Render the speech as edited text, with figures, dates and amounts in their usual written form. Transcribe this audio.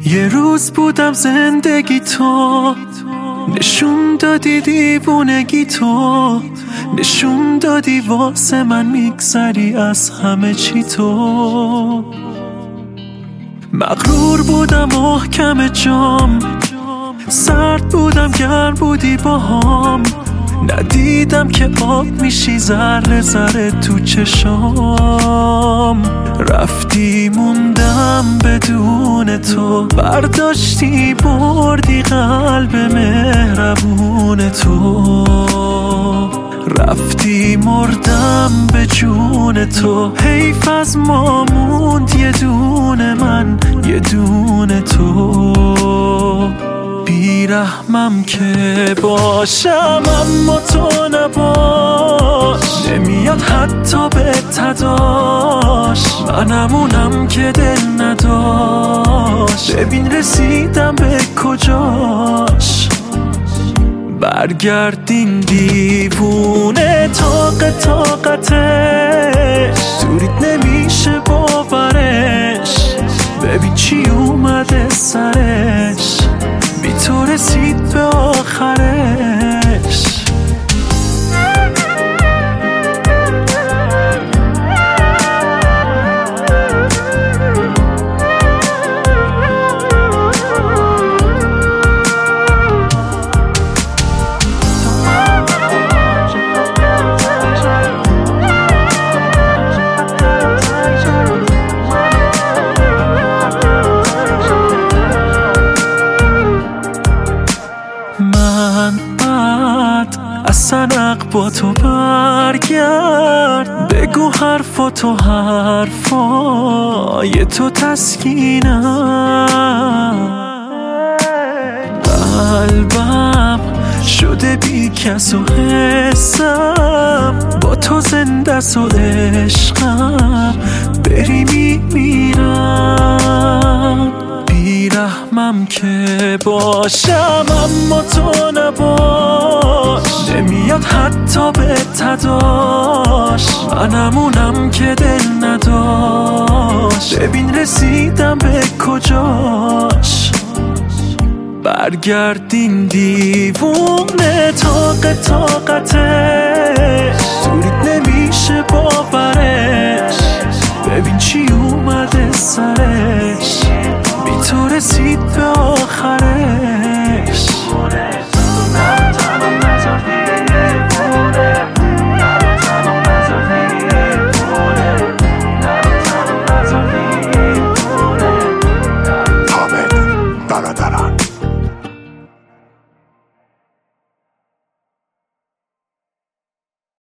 یه روز بودم زندگی تو، نشون دادی دیوونگی تو، نشون دادی واسه من میگذری از همه چی تو. مغرور بودم محکم جام، سرد بودم گرم بودی باهام، ندیدم که آب میشی ذره ذره تو چشام. رفتی موندم بدون تو، برداشتی بردی قلب مهربون تو. رفتی مردم به جون تو، حیف از ما موند یه دونه من یه دونه تو. بیرحمم که باشم اما تو نباش، نمیاد حتی به تداش، منمونم که دل نداشت. ببین رسیدم به کجاش، برگردین دیوونه طاقتش، دوریت نمیشه باورش. ببین چی اومده سرش، بی تو رسید به آخرش. سنق با تو برگرد، بگو حرفاتو حرفای تو تسکینم. قلبم شده بی کس و حسم، با تو زنده س و عشقم، بری میمیرم. بیرحمم که باشم اما تو نباش، نمیاد حتی به تداش، منمونم که دل نداشت. ببین رسیدم به کجاش، برگردین دیوونه طاقتش، دوریت نمیشه باورش. ببین چی اومده سرش، بی تو رسید به